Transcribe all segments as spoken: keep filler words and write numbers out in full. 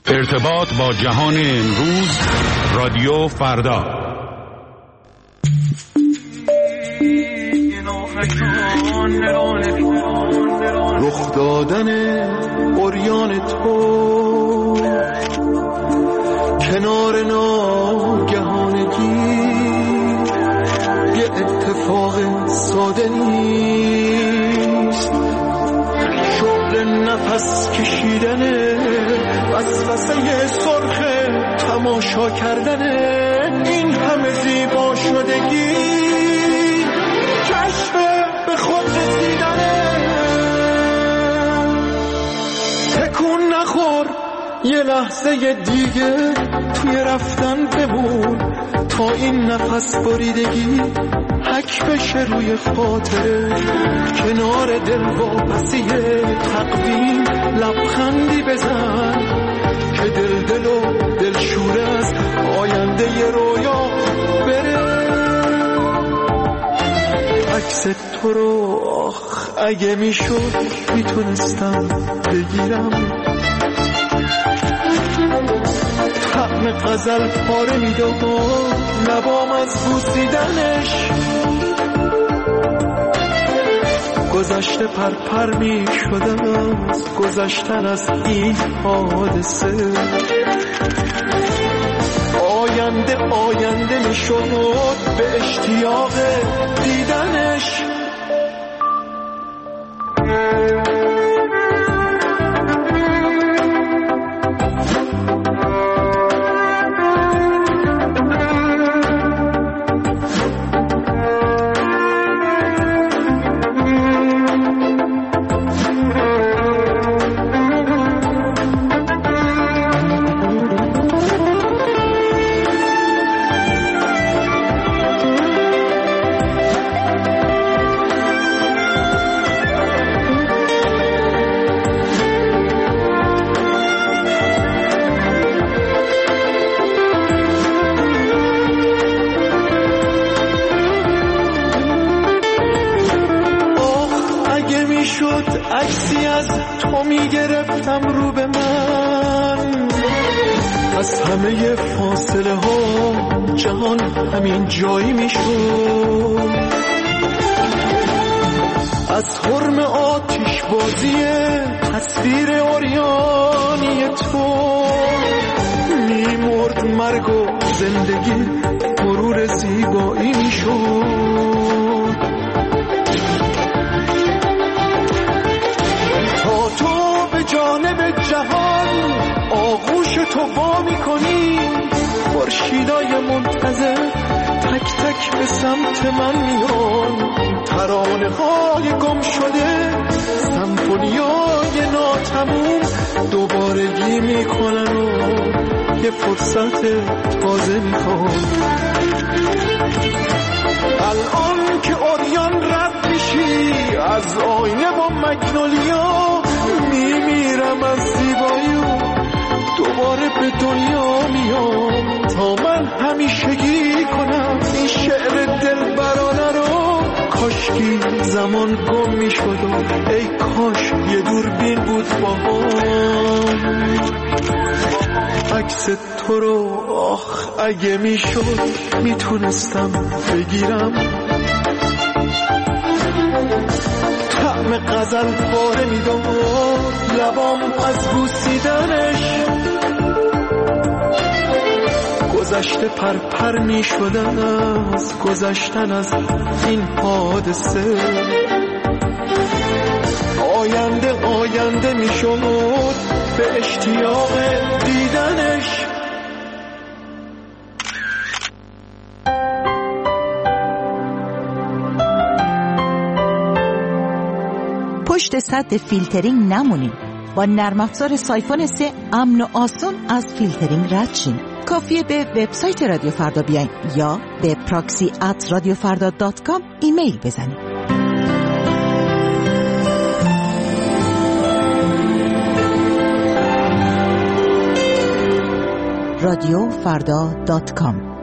ارتباط با جهان امروز، رادیو فردا. رخ دادن عریان تو کنار ناگهانگی یه اتفاق ساده نیست، شغل نفس کشیدنه، وسوسه سرخ تماشا کردنه، این همه زیبا شدگی کشف به خود رسیدنه. تکون نخور، یه لحظه دیگه توی رفتن بمون تا این نفس بریدگی حک بشه روی خاطره. کنار دل واپسی تقویم لبخندی بزن که دل دل و دل شوره از آینده ی رویا بره. عکس تو رو آخ اگه میشد میتونستم بگیرم، طعم غزل پاره میداد لبام از بوسیدنش. گذشته پرپر می شدم از گذشتن از این حادثه، آینده آینده می شد به اشتیاق دیدنش. عکسی از تو میگرفتم رو به من، از همه فاصله ها جهان همین جایی میشد. از حرم آتش بازی تصویر عریانی تو میمرد مرگ و زندگی مرور زیبایی میشد. جانب جهان آغوش تو وا می‌کنی، خورشیدای منتظر تک تک به سمت من میان، ترانه‌های گم شده سمفونیای ناتموم دوبارگی میکنن و یه فرصت تازه میخوان. الان که عریان رد میشی از آینه با مگنولیا، میمیرم از زیبایی و دوباره به دنیا میام تا من همیشگی کنم این شعر دلبرانه رو. کاشکی زمان گم میشد و ای کاش یه دوربین بود با هم. عکس تو رو آخ اگه میشد میتونستم بگیرم، طعم غزل پاره میداد لبام از بوسیدنش. گذشته پرپر میشدن از گذشتن از این حادثه، آینده آینده میشد به اشتیاق دیدنش. پشت سد فیلترینگ نمونید. با نرم افزار سایفون سه امن و آسون از فیلترینگ رد شین. کافیه به وبسایت رادیو فردا بیاین یا به پراکسی ات رادیو فردا دات کام ایمیل بزنید. رادیو فردا دات کام.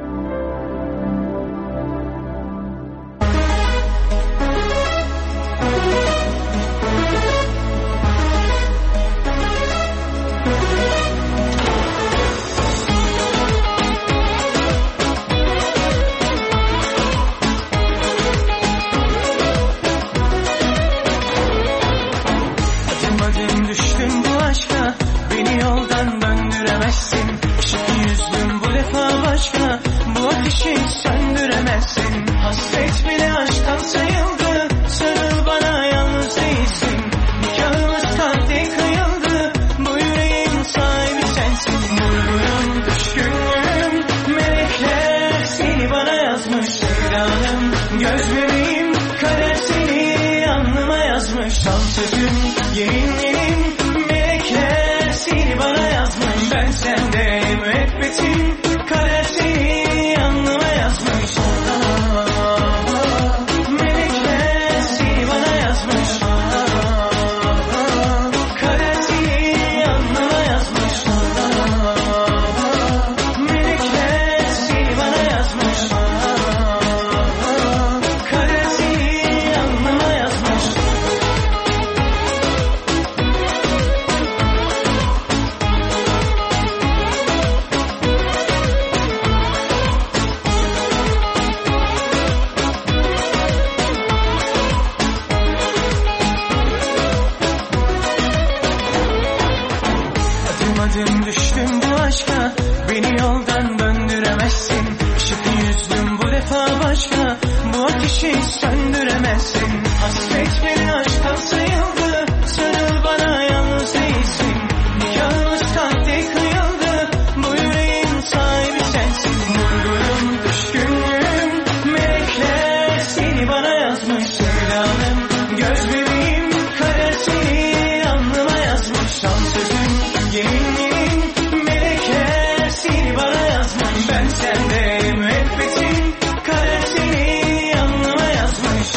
Anladım düştüm bu aşka, beni yoldan döndüremezsin. Işık yüzlüm bu defa başka, bu ateşi söndüremezsin. Hasret beni aşktan sayıldı, sarıl bana yalnız değilsin. Nikahımız kalpte kıyıldı, bu yüreğin sahibi sensin. Vurgunum düşkünlüğüm, melekler seni bana yazmış. Sevdalım göz bebeğim, kader seni alnıma yazmış. Son sözüm yeminlerin, melekler seni bana yazmış. Ben sende müebbetim, kader seni alnıma yazmış.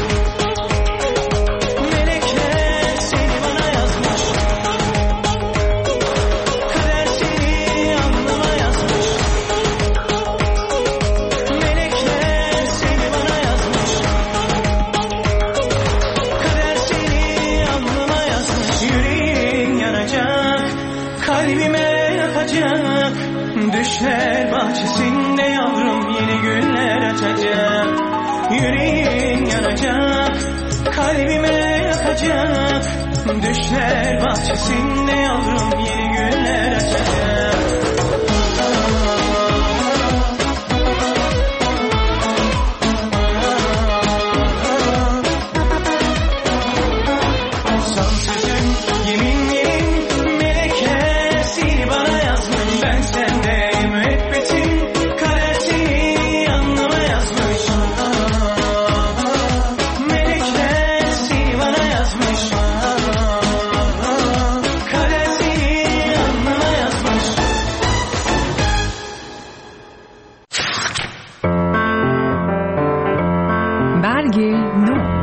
Melekler seni bana yazmış. Kader seni alnıma yazmış. Melekler seni bana yazmış. Kader seni alnıma yazmış. Yüreğin yanacak, kalbime yakacak. Düşler bahçesinde yavrum yeni günler açacak. Yüreğin yanacak, kalbime yakacak. Düşler bahçesinde yavrum yeni günler açacak. Son sözüm yeminlerin, melekler seni bana yazmış. Ben sende müebbetim, kader seni alnıma yazmış. Melekler seni bana yazmış. Kader seni alnıma yazmış. برگ نو.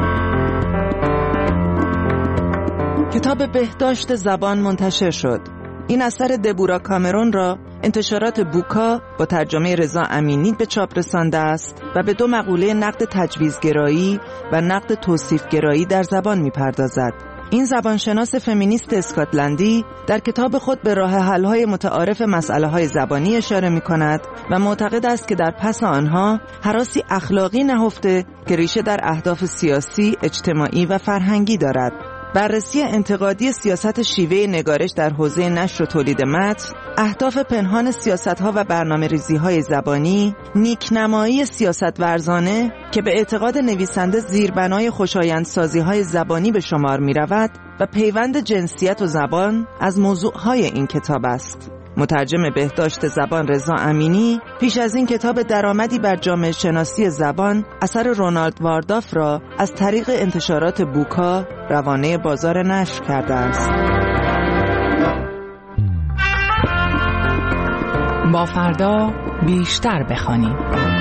کتاب بهداشت زبان منتشر شد. این اثر دبورا کامرون را انتشارات بوکا با ترجمه رضا امینی به چاپ رسانده است و به دو مقوله نقد تجویزگرایی و نقد توصیفگرایی در زبان می‌پردازد. این زبانشناس فمینیست اسکاتلندی در کتاب خود به راه حل‌های متعارف مسئله‌های زبانی اشاره می‌کند و معتقد است که در پس آنها هراسی اخلاقی نهفته که ریشه در اهداف سیاسی، اجتماعی و فرهنگی دارد. بررسی انتقادی سیاست شیوه نگارش در حوزه نشر و تولید متن، اهداف پنهان سیاست‌ها و برنامه‌ریزی‌های زبانی، نیکنمایی سیاست ورزانه که به اعتقاد نویسنده زیربنای خوشایندسازی‌های زبانی به شمار می‌رود و پیوند جنسیت و زبان از موضوعهای این کتاب است. مترجم بهداشت زبان رضا امینی پیش از این کتاب درآمدی بر جامعه شناسی زبان اثر رونالد وارداف را از طریق انتشارات بوکا روانه بازار نشر کرده است. با فردا بیشتر بخوانیم.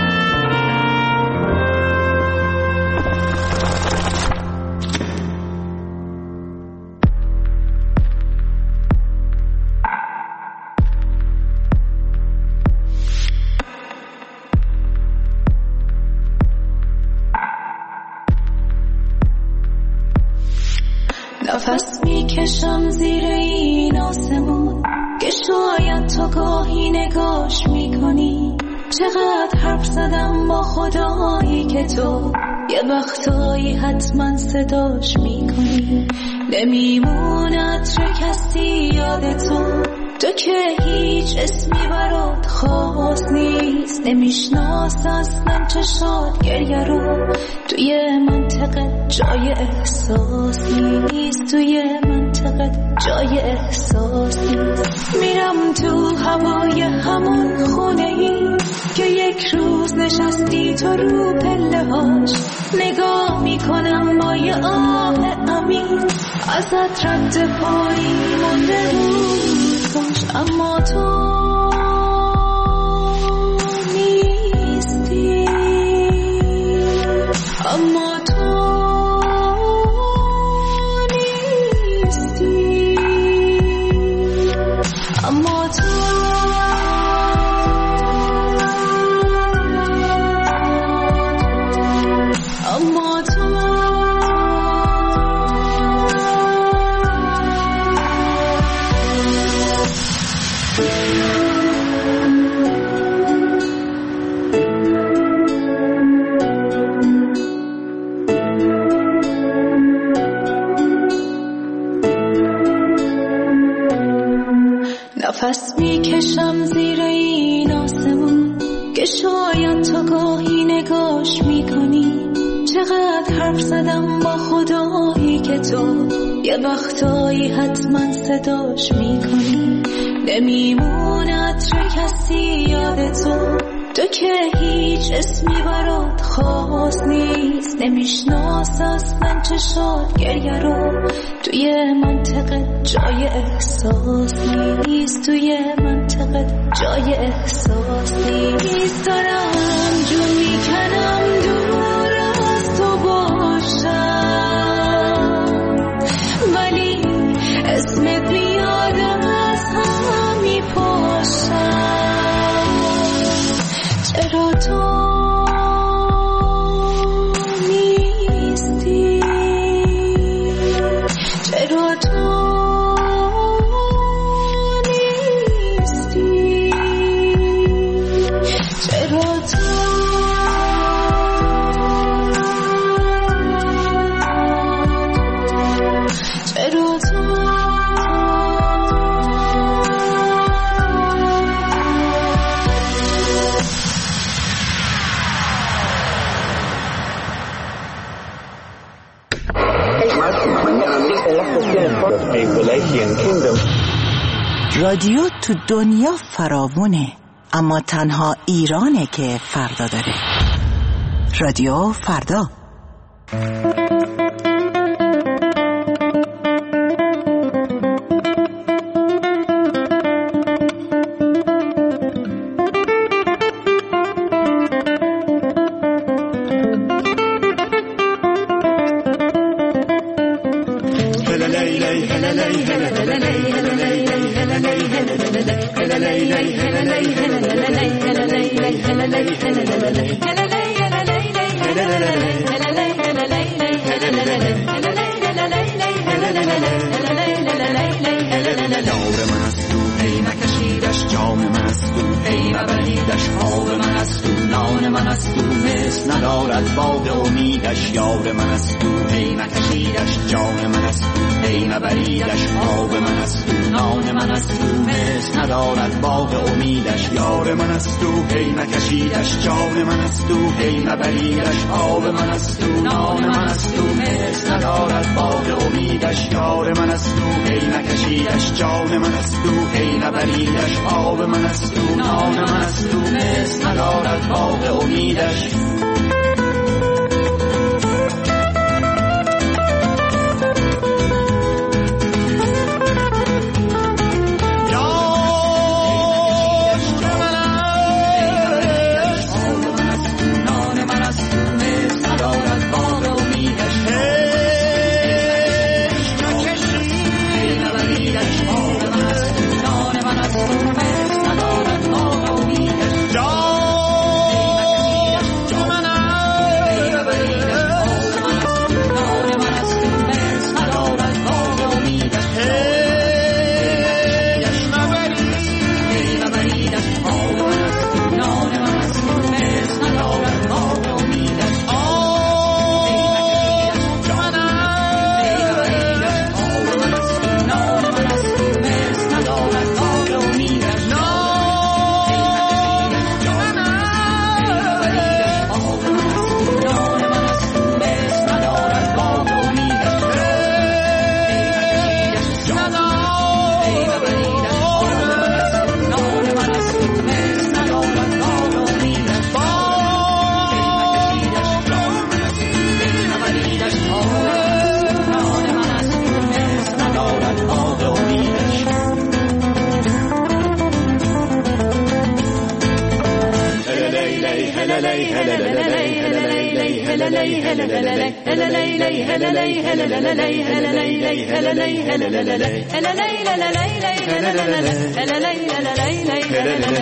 نفس میکشم زیر این آسمون که شاید تو گاهی نگاش میکنی. چقدر حرف زدم با خدایی که تو یه وقتایی حتما صداش میکنی. نمیموند شکستی یاد تو، تو که هیچ اسمی برات خاص نیست. نمیشناس اصلا چشات گریه رو، توی منطقه جای احساس نیست. توی منطقه جای احساس نیست. میرم تو هوای همون خونه ای که یک روز نشستی تو رو پله هاش. نگاه میکنم با یه آه عمیق، ازت رد پایی مونده بود باش، اما تو نیستی. اما تو نیستی. اما تو اما تو نفس میکشم زیر این آسمون که شاید تو گاهی نگاش میکنی. چقدر حرف زدم با خدایی که تو یه وقتایی حتما صداش میکنی. نمیمونه عطر کسی یاد تو، تو که هیچ اسمی برات خاص نیست. نمیشناس اصلا چشات گریه رو، توی منطقه جای احساس نیست. توی منطقه جای احساس نیست. دارم جون میکنم دور از تو باشم، ولی اسمت میاد از هم میپاشم. چرا تو نیستی؟ چرا تو نیستی؟ چرا تو چرا تو رادیو تو دنیا فراوونه، اما تنها ایرانه که فردا داره. رادیو فردا.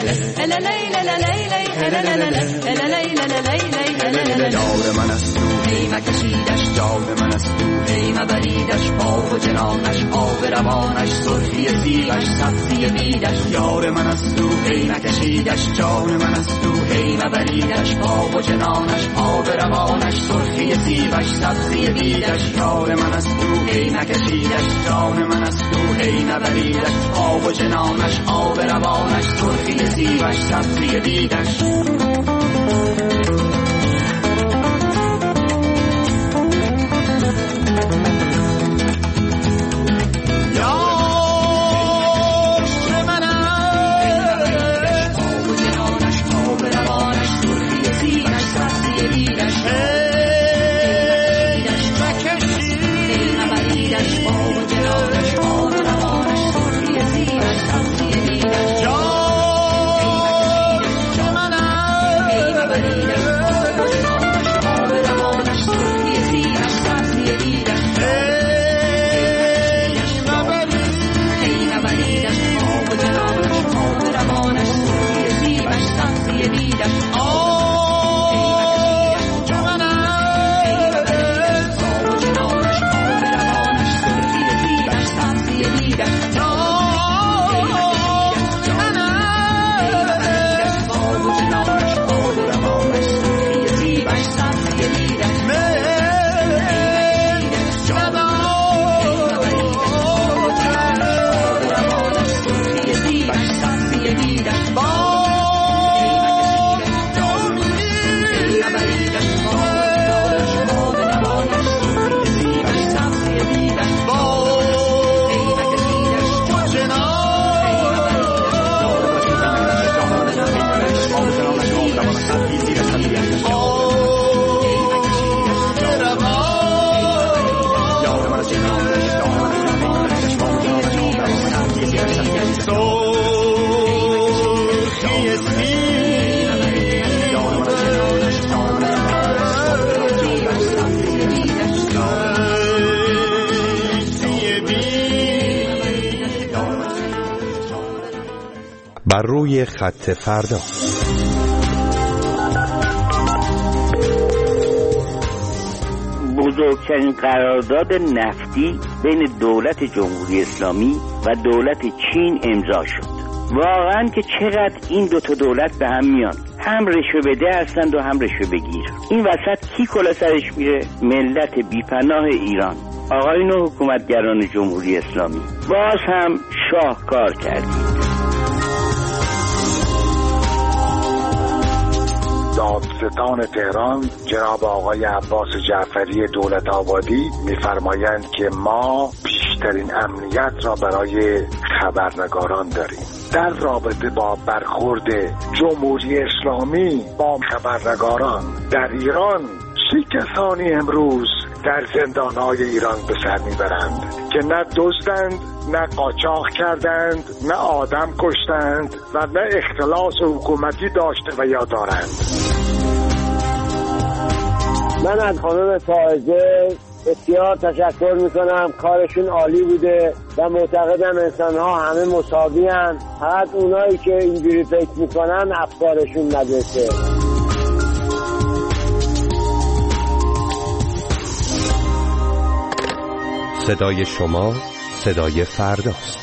یار من است تو هی نکشیدش جان من از تو، هی نبریدش با و جنانش، آب روانش، سرخی سیبش، سبزی بیدش. یار من از تو، هی نکشیدش جان من از تو، هی نبریدش با و جنانش، آب روانش، سرخی سیبش، سبزی بیدش. یار من از تو، هی نکشیدش جان من از تو، هی نبریدش با و جنانش، آب روانش، سرخی سیبش، سبزی بیدش. بر روی خط فردا. بزرگترین قرارداد نفتی بین دولت جمهوری اسلامی و دولت چین امضا شد. واقعا که چقدر این دو تا دولت به هم میان، هم رشوه بده هستند و هم رشوه بگیر. این وسط کی کلا سرش میره؟ ملت بیپناه ایران. آقایون حکومتگران جمهوری اسلامی، باز هم شاهکار کردید. دادستان تهران جناب آقای عباس جعفری دولت آبادی می‌فرمایند که ما بیشترین امنیت را برای خبرنگاران داریم. در رابطه با برخورد جمهوری اسلامی با خبرنگاران در ایران، چه کسانی امروز در زندان‌های ایران به سر میبرند که نه دزدند، نه قاچاق کردند، نه آدم کشتند و نه اختلاس حکومتی داشته و یا دارند. من از خانم فائزه بسیار تشکر میکنم، کارشون عالی بوده و معتقدم انسان ها همه مساوی هستند، فقط اونایی که اینجوری فکر میکنن افکارشون ندرسه. صدای شما صدای فرداست.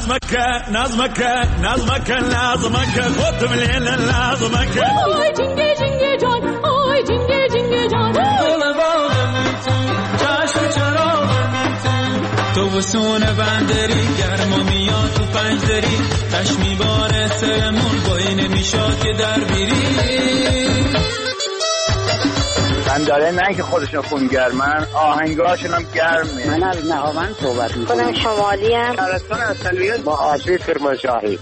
نظمك نظمك نظمك نظمك خود مليل نظمك آی جنگه جنگه جان آی جنگه جنگه جان گل باغم تو چشم چراغم تو وسون بندری گرما میاد تو پنجدری تش میباره سرمون بایی نمیشاد که در بیری من داره نه که خودشون خونگرمن آهنگاشون هم گرمه. من از نهاوند صحبت میکنم. خودم شمالی ام شهرستان اصلیت با آسیب کرمانشاهی.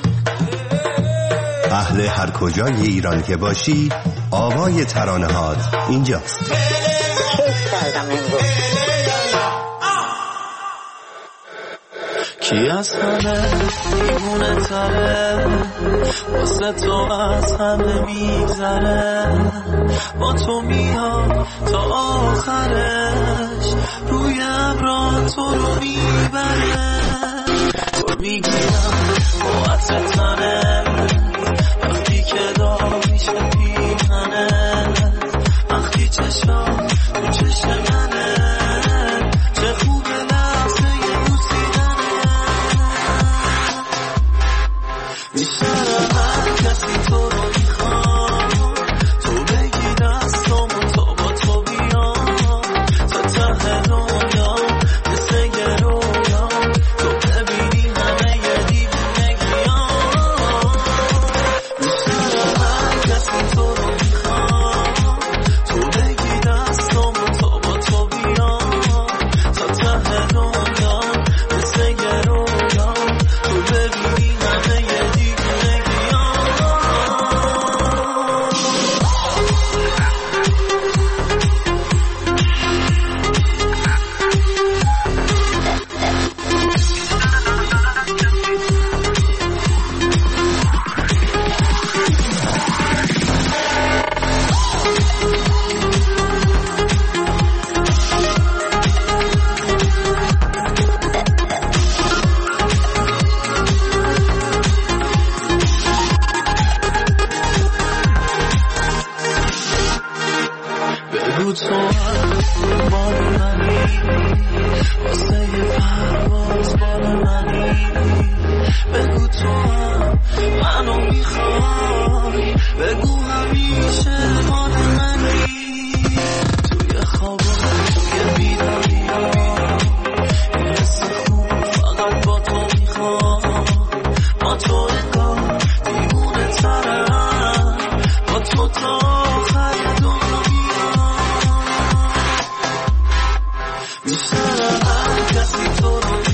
اهل هر کجای ایران که باشی آوای ترانه‌هات اینجاست. کیف کردم امروز. کی از همه دیوونه تره واسه تو از همه میگذره با تو میاد تا آخرش روی ابرا تو رو میبره تو میگیرم موعت تنه وقتی که دار میشه پیمنه وقتی چشم تو چشم منه چه خوبه لحظه بیشتر هر کسی تو رو میخوام تو بگی دستم و تو با تو بیام تا ته دنیا مثل یه رویا تو ببینی همه یه دیوونگیام بیشتر هر کسی تو رو میخوام تو بگی دستم و تو با تو بیام تا ته دنیا مثل یه رویا تو ببینی همه یه بیشتر هر کسی تو رو